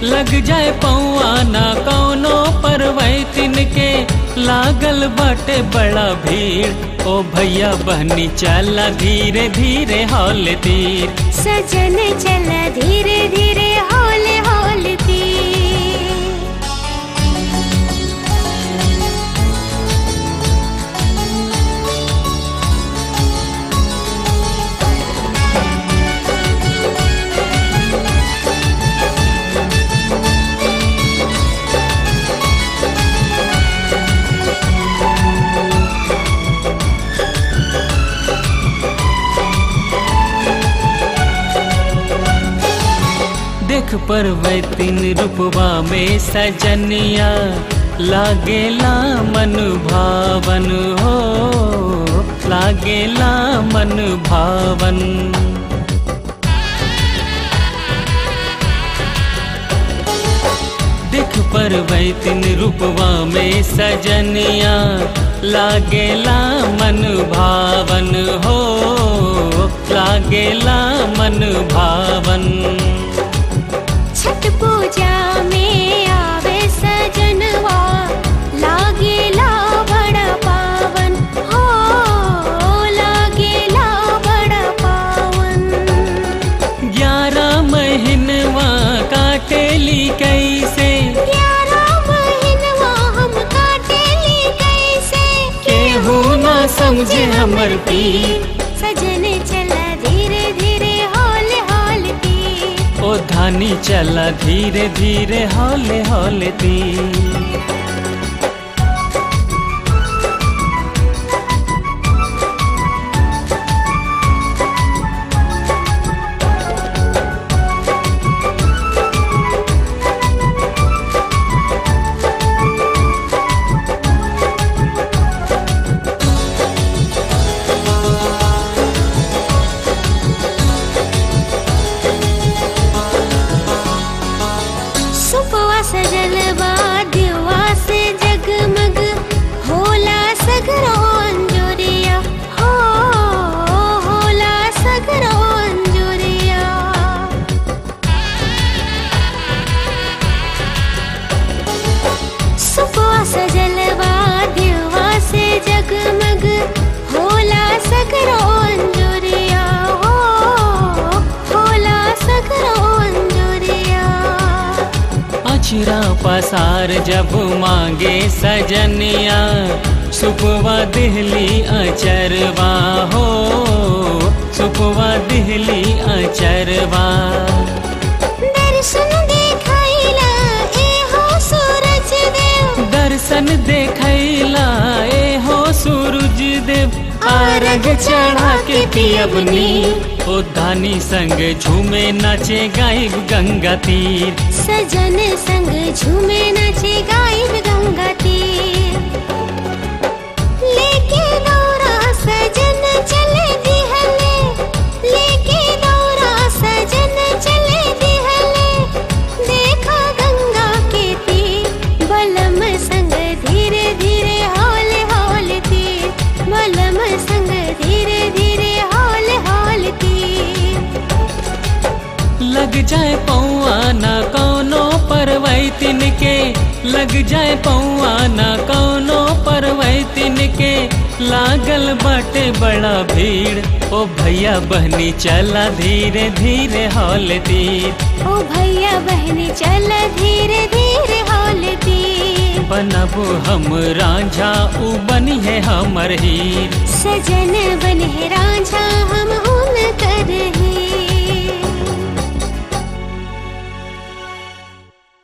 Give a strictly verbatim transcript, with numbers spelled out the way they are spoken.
लग जाए पौआ ना कौनो परवैतिन के, लागल बाटे बड़ा भीड़। ओ भैया बहनी चला धीरे धीरे हौल तीर, सजन चला धीरे धीरे हौल हौल तीर। देख परवैतिन रूपवा में सजनिया, लागेला मन भावन हो, लागेला मन भावन। देख परवैतिन रूपवा में सजनिया, लागेला मन भावन हो, लागेला मन भावन। छठ पूजा में आवे सजनवा, लागेला बड़ा पावन हो, लागेला बड़ा पावन। ग्यारह महीनवा काटेली कैसे, ग्यारह महीनवा हम काटेली कैसे, केहू ना समझे हमर पीर। सजन चला धीरे धीरे हौल हौल तीर, ओ धानी चला धीरे धीरे हौले हौले तीर। सजलवा दिवा से जगमग होला सगरो अंजोरिया हो, होला सगरो अंजोरिया। सुपवा सजलवा दिवा से जगमग होला सगरो अंजोरिया हो, होला सगरो अंजोरिया। अचरा पसार जब मांगे सजनिया, सुपवा दिहली अचरवा हो, सुपवा दिहली अचरवा। दर्शन देखैला ए हो सूरज देव, दर्शन देखैला ए हो सूरज देव। आरग चढ़ा के पियबनी, ओ धानी संग झूमे नाचे गायब गंगा तीर। सजन संग झूमे नाचे गायब गंगा तीर। लेके दौरा सजन चले दिहले, लेके दौरा सजन चले दिहले, देखा गंगा के तीर। बलम संग धीरे धीरे हौल हौल तीर, बलम संग धीरे धीरे हौल हौल तीर। लग जाए पौआ ना कौनो परवैतिन के, लग जाए पौआ ना कौनो परवैतिन के, लागल बाटे बड़ा भीड़। ओ भैया बहनी चला धीरे धीरे हौल तीर, ओ भैया बहनी चला धीरे धीरे हौल तीर। बनबो हम रांझा उ बनी है हमर हीर, सजन बन है